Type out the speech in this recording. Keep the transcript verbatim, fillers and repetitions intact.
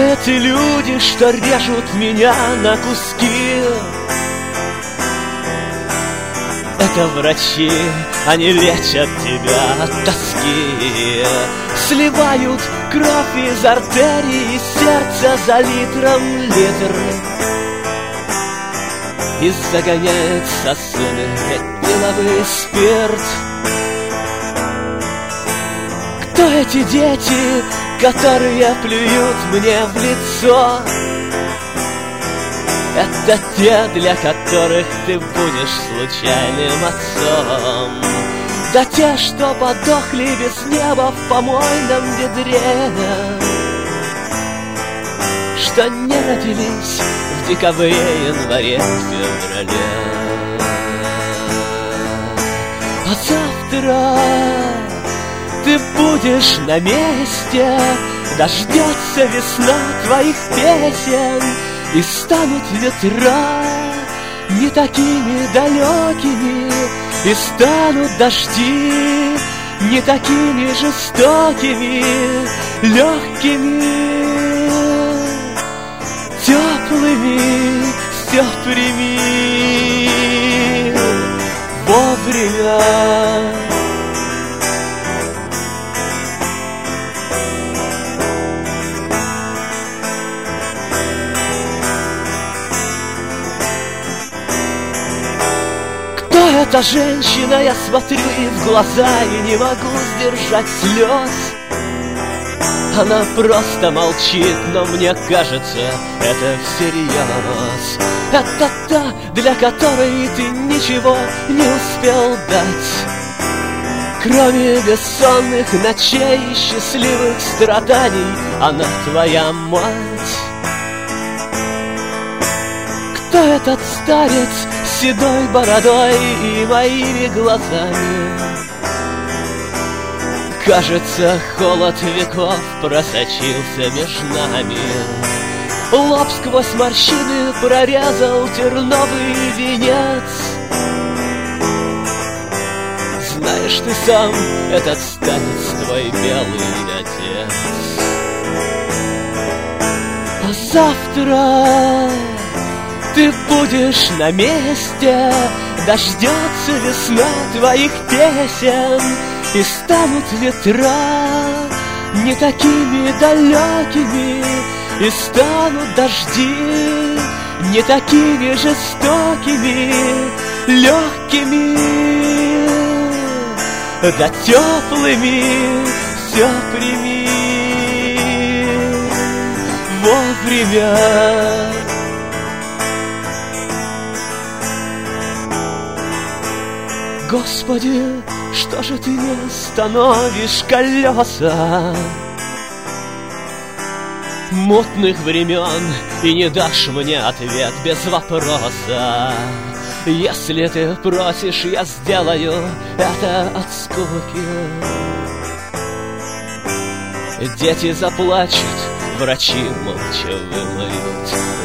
эти люди, что режут меня на куски? Это врачи, они лечат тебя от тоски. Сливают кровь из артерий, из сердца за литром литр. И загоняет сосуды этиловый спирт. Кто эти дети, которые плюют мне в лицо? Это те, для которых ты будешь случайным отцом. Да те, что подохли без неба в помойном ведре, что не родились в декабре, январе, феврале. А завтра ты будешь на месте, дождется весна твоих песен, и станут ветра не такими далекими, и станут дожди не такими жестокими, легкими, теплыми. Все прими вовремя. Эта женщина, я смотрю ей в глаза и не могу сдержать слез. Она просто молчит, но мне кажется, это всерьез. Это та, для которой ты ничего не успел дать, кроме бессонных ночей и счастливых страданий. Она твоя мать. Кто этот старец с седой бородой и моими глазами? Кажется, холод веков просочился между нами. Лоб сквозь морщины прорезал терновый венец. Знаешь ты сам, этот старец твой белый отец. А завтра ты будешь на месте, дождется весна твоих песен, и станут ветра не такими далекими, и станут дожди не такими жестокими, легкими, да теплыми. Все прими вовремя. Господи, что же ты не остановишь колеса мутных времен и не дашь мне ответ без вопроса? Если ты просишь, я сделаю это от скуки. Дети заплачут, врачи молча вымоют